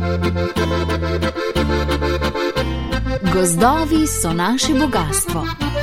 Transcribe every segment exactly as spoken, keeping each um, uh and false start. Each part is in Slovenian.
Gozdovi so naše bogastvo.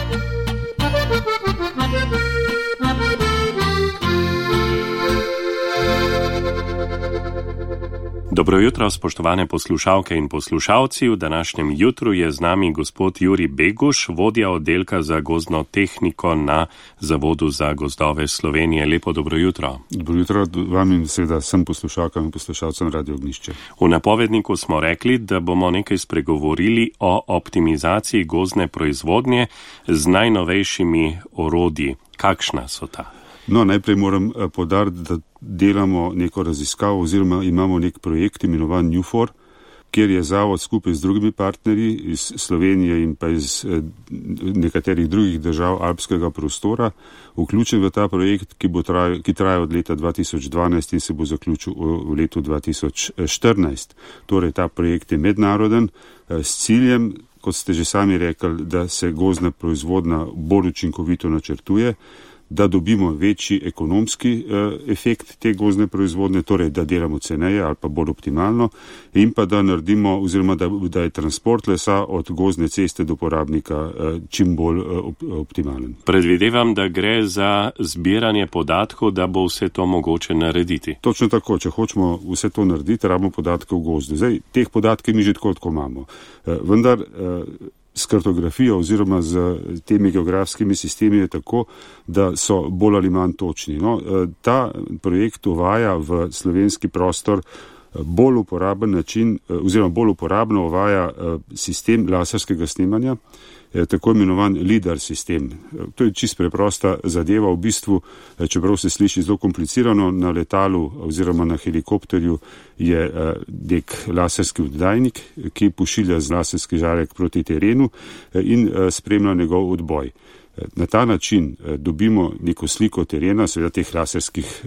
Dobro jutro, spoštovane poslušalke in poslušalci. V današnjem jutru je z nami gospod Jurij Beguš, vodja oddelka za gozdno tehniko na Zavodu za gozdove Slovenije. Lepo dobro jutro. Dobro jutro vam in seveda vsem poslušalkam in poslušalcem Radio Ognjišče. V napovedniku smo rekli, da bomo nekaj spregovorili o optimizaciji gozdne proizvodnje z najnovejšimi orodji. Kakšna so ta? No, najprej moram poudariti, da delamo neko raziskavo oziroma imamo nek projekt imenovan NewFor, kjer je zavod skupaj z drugimi partnerji iz Slovenije in pa iz nekaterih drugih držav alpskega prostora vključen v ta projekt, ki bo trajal, ki traja od leta dva tisoč dvanajst in se bo zaključil v letu dva tisoč štirinajst. Torej, ta projekt je mednaroden s ciljem, kot ste že sami rekli, da se gozdna proizvodnja bolj učinkovito načrtuje, da dobimo večji ekonomski eh, efekt te gozdne proizvodnje, torej da delamo ceneje ali pa bolj optimalno in pa da naredimo oziroma da, da je transport lesa od gozdne ceste do porabnika eh, čim bolj eh, op, optimalen. Predvidevam, da gre za zbiranje podatkov, da bo vse to mogoče narediti. Točno tako, če hočemo vse to narediti, rabimo podatke v gozdu. Zdaj, teh podatke mi že tako tako imamo. Eh, vendar eh, s kartografijo oziroma z temi geografskimi sistemi je tako, da so bolj ali manj točni. No, ta projekt uvaja v slovenski prostor bolj uporaben način oziroma bolj uporabno uvaja sistem laserskega snemanja, tako imenovan LIDAR sistem. To je čisto preprosta zadeva, v bistvu, čeprav se sliši zelo komplicirano, na letalu oziroma na helikopterju je nek laserski oddajnik, ki pošilja z laserski žarek proti terenu in spremlja njegov odboj. Na ta način dobimo neko sliko terena, seveda teh laserskih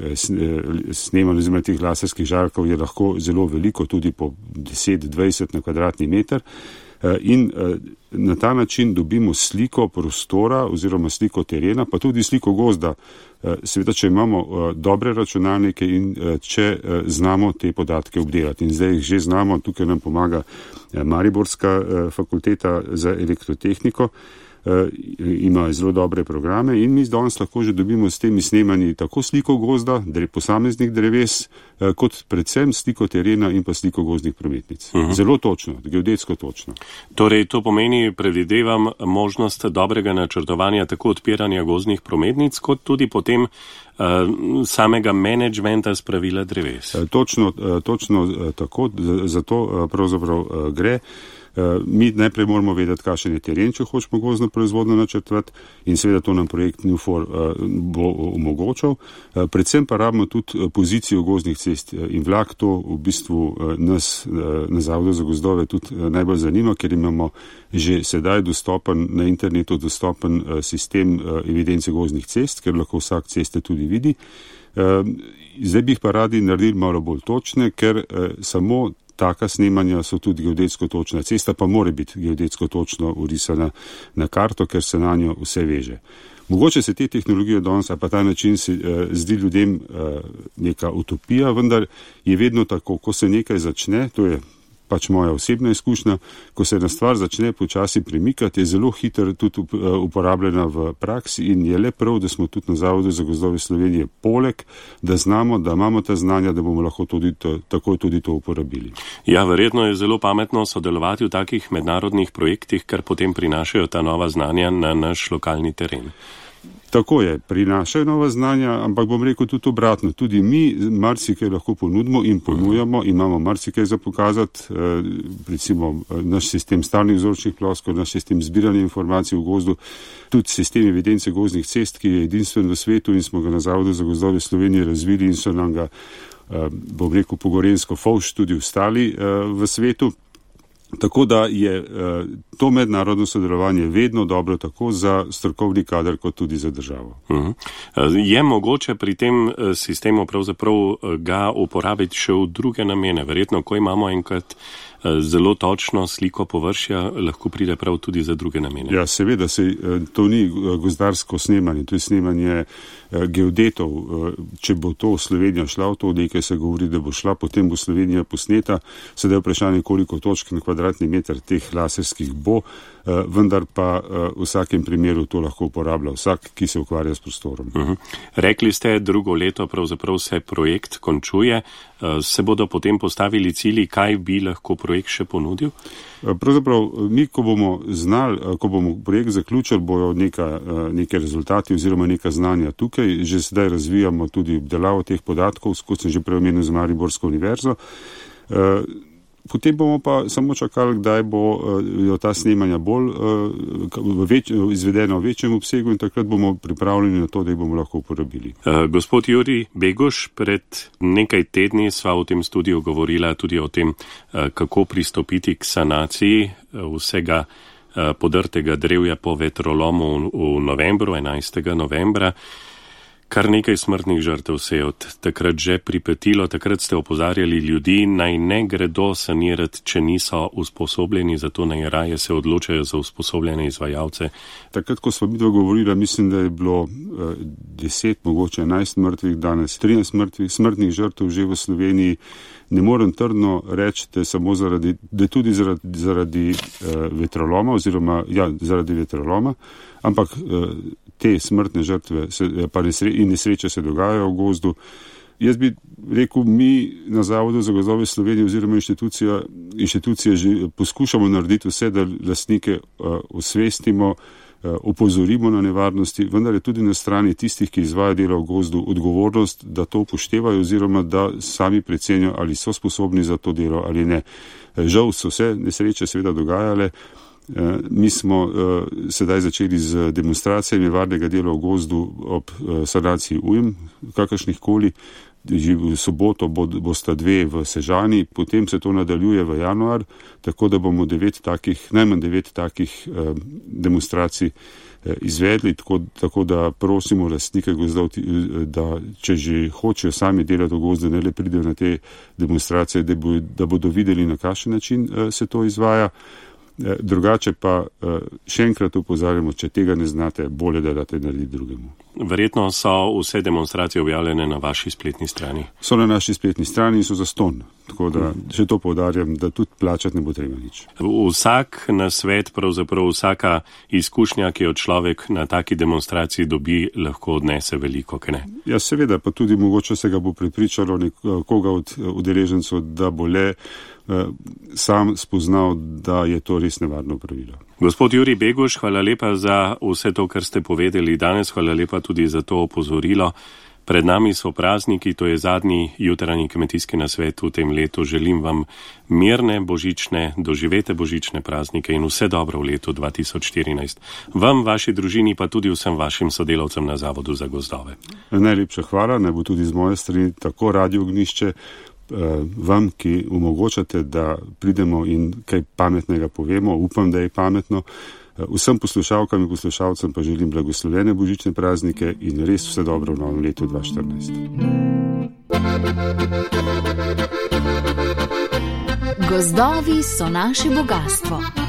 snemanj oziroma teh laserskih žarkov je lahko zelo veliko, tudi po deset dvajset na kvadratni meter. In na ta način dobimo sliko prostora oziroma sliko terena, pa tudi sliko gozda. Seveda, če imamo dobre računalnike in če znamo te podatke obdelati. In zdaj jih že znamo, tukaj nam pomaga Mariborska fakulteta za elektrotehniko, ima zelo dobre programe in mi danes lahko že dobimo s temi snemanji tako sliko gozda, posameznih dreves, kot predvsem sliko terena in pa sliko gozdnih prometnic. Uh-huh. Zelo točno, geodetsko točno. Torej, to pomeni, predvidevam, možnost dobrega načrtovanja tako odpiranja gozdnih prometnic, kot tudi potem uh, samega menedžmenta spravila dreves. Točno, točno tako, zato pravzaprav gre. Mi najprej moramo vedeti, kakšen je teren, če hočemo gozdno proizvodnjo načrtovati in seveda to nam projekt NewFor bo omogočal. Predvsem pa rabimo tudi pozicijo gozdnih cest in vlak, to v bistvu nas na Zavodu za gozdove tudi najbolj zanima, ker imamo že sedaj dostopen, na internetu dostopen sistem evidence gozdnih cest, ker lahko vsak ceste tudi vidi. Zdaj bi jih pa radi naredili malo bolj točne, ker samo taka snemanja so tudi geodetsko točna. Cesta pa mora biti geodetsko točno urisana na karto, ker se na njo vse veže. Mogoče se te tehnologije danes, a pa ta način se uh, zdi ljudem uh, neka utopija, vendar je vedno tako, ko se nekaj začne, to je pač moja osebna izkušnja, ko se ena stvar začne počasi premikati, je zelo hitro tudi uporabljena v praksi in je le prav, da smo tudi na Zavodu za gozdove Slovenije poleg, da znamo, da imamo ta znanja, da bomo lahko tudi to, tako tudi to uporabili. Ja, verjetno je zelo pametno sodelovati v takih mednarodnih projektih, ker potem prinašajo ta nova znanja na naš lokalni teren. Tako je, prinašajo nova znanja, ampak bom rekel tudi obratno. Tudi mi marsikaj lahko ponudimo in ponujamo, imamo marsikaj za pokazati, recimo naš sistem stalnih vzorčnih ploskov, naš sistem zbiranja informacij v gozdu, tudi sistem evidence gozdnih cest, ki je edinstven v svetu in smo ga na Zavodu za gozdove Slovenije razvili in so nam ga, bom rekel, po gorensko fovš tudi ostali v svetu. Tako da je to mednarodno sodelovanje vedno dobro tako za strokovni kader, kot tudi za državo. Uh-huh. Je mogoče pri tem sistemu pravzaprav ga uporabiti še v druge namene? Verjetno, ko imamo enkrat zelo točno sliko površja, lahko pride prav tudi za druge namene. Ja, seveda, se, to ni gozdarsko snemanje, to je snemanje geodetov. Če bo to Slovenija šla v to, nekaj se govori, da bo šla, potem bo Slovenija posneta. Sedaj je vprašanje, koliko točk na kvadratni meter teh laserskih bo, vendar pa v vsakem primeru to lahko uporablja vsak, ki se ukvarja s prostorom. Uh-huh. Rekli ste, drugo leto pravzaprav se projekt končuje. Se bodo potem postavili cilji, kaj bi lahko projekt še ponudil? Pravzaprav mi, ko bomo znali, ko bomo projekt zaključili, bojo neka, neke rezultati oziroma neka znanja tukaj. Že sedaj razvijamo tudi obdelavo teh podatkov, kot sem že prej omenil z Mariborsko univerzo. Potem bomo pa samo čakali, kdaj bo ta snemanja bolj več, izvedena v večjem obsegu in takrat bomo pripravljeni na to, da jih bomo lahko uporabili. Uh, gospod Jurij Beguš, pred nekaj tedni sva v tem studiu govorila tudi o tem, uh, kako pristopiti k sanaciji uh, vsega uh, podrtega drevja po vetrolomu v, v novembru, enajstega novembra. Kar nekaj smrtnih žrtev se je od takrat že pripetilo, takrat ste opozarjali ljudi, naj ne gredo sanirati, če niso usposobljeni, zato naj raje se odločajo za usposobljene izvajalce. Takrat, ko smo mi dogovorili, mislim, da je bilo eh, deset, mogoče enajst mrtvih, danes trinajst mrtvih, smrtnih žrtev že v Sloveniji. Ne morem trdno reči, da je samo zaradi, da je tudi zaradi, zaradi eh, vetroloma oziroma ja, zaradi vetroloma, ampak eh, te smrtne žrtve se, pa nesre, in nesreče se dogajajo v gozdu. Jaz bi rekel, mi na Zavodu za gozdove Slovenije oziroma inštitucija, inštitucije že poskušamo narediti vse, da lastnike uh, osvestimo, uh, opozorimo na nevarnosti, vendar je tudi na strani tistih, ki izvaja delo v gozdu, odgovornost, da to upoštevajo oziroma da sami precenijo, ali so sposobni za to delo ali ne. Žal so se nesreče seveda dogajale. Mi smo uh, sedaj začeli z demonstracijami varnega dela v gozdu ob uh, sanaciji ujm, kakršnih koli. Že v soboto bo, bosta dve v Sežani, potem se to nadaljuje v januar, tako da bomo devet takih, najmanj devet takih uh, demonstracij uh, izvedli, tako, tako da prosimo lastnike gozdov, da če že hočejo sami delati v gozdu, ne le pridejo na te demonstracije, da, bo, da bodo videli, na kakšen način uh, se to izvaja. Drugače pa še enkrat upozarjamo, če tega ne znate, bolje da date narediti drugemu. Verjetno so vse demonstracije objavljene na vaši spletni strani. So na naši spletni strani in so zastonj. Tako da še to poudarjam, da tudi plačati ne bo treba nič. Vsak nasvet, pravzaprav vsaka izkušnja, ki jo človek na taki demonstraciji dobi, lahko odnese veliko, kaj ne? Ja, seveda, pa tudi mogoče se ga bo prepričalo nekoga od udeležencev, da bo le sam spoznal, da je to res nevarno pravilo. Gospod Jurij Beguš, hvala lepa za vse to, kar ste povedali danes, hvala lepa tudi za to opozorilo. Pred nami so prazniki, to je zadnji jutranji kmetijski nasvet v tem letu. Želim vam mirne božične, doživete božične praznike in vse dobro v letu dva tisoč štirinajst. Vam, vaši družini, pa tudi vsem vašim sodelavcem na Zavodu za gozdove. Najlepša hvala, naj bo tudi z moje strani tako Radio Ognjišče, vam, ki omogočate, da pridemo in kaj pametnega povemo. Upam, da je pametno. Vsem poslušalkam in poslušalcem pa želim blagoslovene božične praznike in res vse dobro v novem letu dva tisoč štirinajst. Gozdovi so naše bogatstvo.